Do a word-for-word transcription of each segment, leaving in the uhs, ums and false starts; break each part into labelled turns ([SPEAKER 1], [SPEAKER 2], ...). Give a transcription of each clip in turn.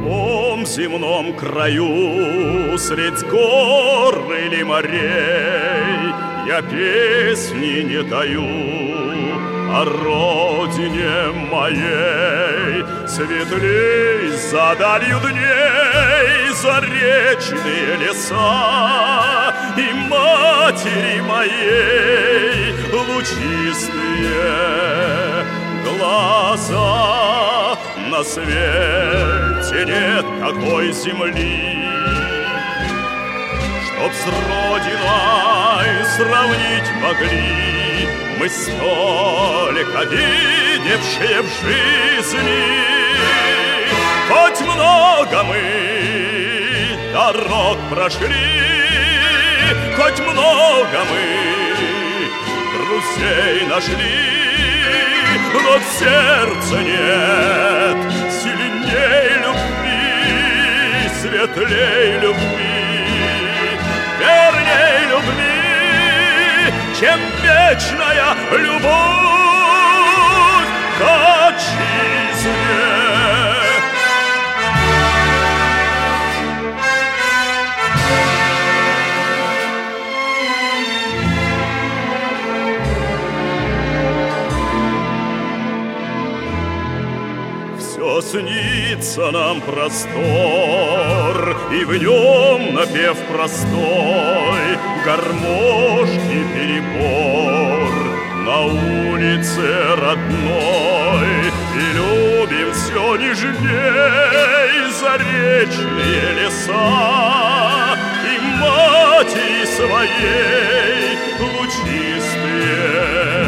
[SPEAKER 1] том земном краю, средь гор или морей, я песни не таю о родине моей. Светлей за далью дней заречные леса, и матери моей лучистые глаза. На свете нет такой земли, чтоб с родиной сравнить могли мы, столько видевшие в жизни. Хоть много мы дорог прошли, хоть много мы друзей нашли, но в сердце нет сильней любви, светлей любви, верней любви, чем вечная любовь к отчизне. Все снится нам простор, и в нем напев простой, гармошки перебор на улице родной. И любим все нежней заречные леса, и матери своей лучистые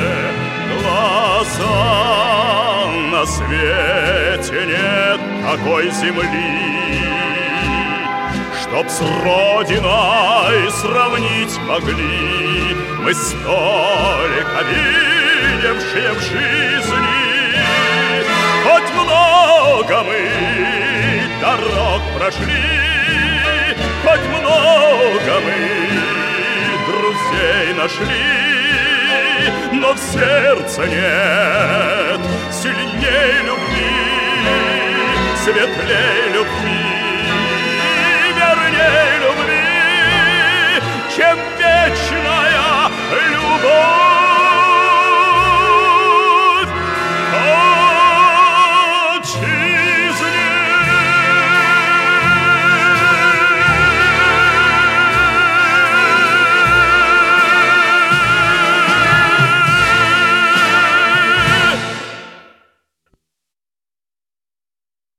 [SPEAKER 1] глаза. На свете нет такой земли, чтоб с родиной сравнить могли мы, столько видевшие в жизни. Хоть много мы дорог прошли, хоть много мы друзей нашли, но в сердце нет сильней любви, светлей любви,